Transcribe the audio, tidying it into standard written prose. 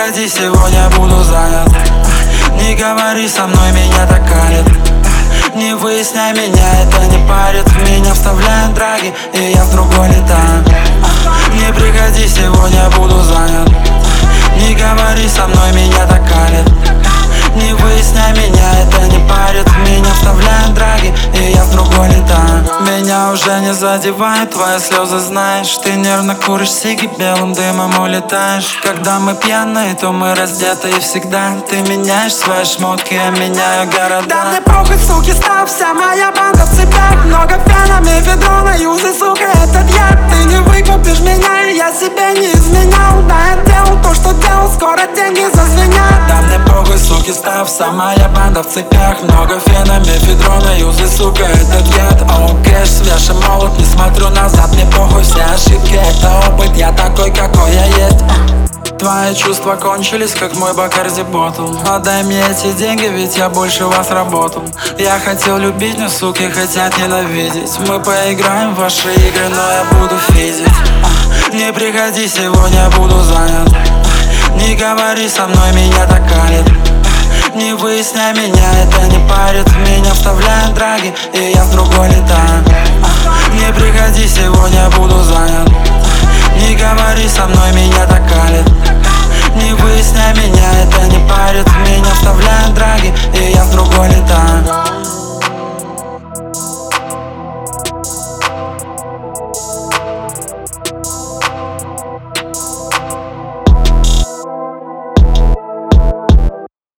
приходи, сегодня буду занят. Не говори со мной, меня так калит. Не выясняй меня, это не парит. Меня вставляют драги, и я в другой летаю. Не приходи, сегодня буду занят. Не говори со мной, меня так калит. Не выясняй меня, это не парит. Меня вставляют драги, и я в другой летаю. Меня уже не задевает, твои слезы знаешь. Ты нервно куришь сиги, белым дымом улетаешь. Когда мы пьяные, то мы раздеты и всегда. Ты меняешь свои шмотки, я меняю города. Да мне похуй, суки, став, вся моя банда в цепях. Много пьяна, мефедрона, юзай, сука, этот яд. Ты не выкупишь меня, и я себе не изменял. Да, я делал то, что делал, скоро деньги зазвенят. Да мне похуй, суки, став, вся моя банда в цепях. Много фена, мефедрона, юзай, сука, этот яд. Оу, кэш, свеж и молод, не смотрю назад. Мне похуй, все ошибки, это опыт, я такой, какой я есть. Твои чувства кончились, как мой Бакарди Ботл. Отдай мне эти деньги, ведь я больше вас работал. Я хотел любить, но суки хотят ненавидеть. Мы поиграем в ваши игры, но я буду физить. Не приходи, сегодня буду занят. Не говори со мной, меня так калит. Не выясняй меня, это не парит. Меня вставляют драги, и я в другой летаю. Не приходи, сегодня буду занят. Не говори со мной, меня так калит. Не выясняй меня, это не парит.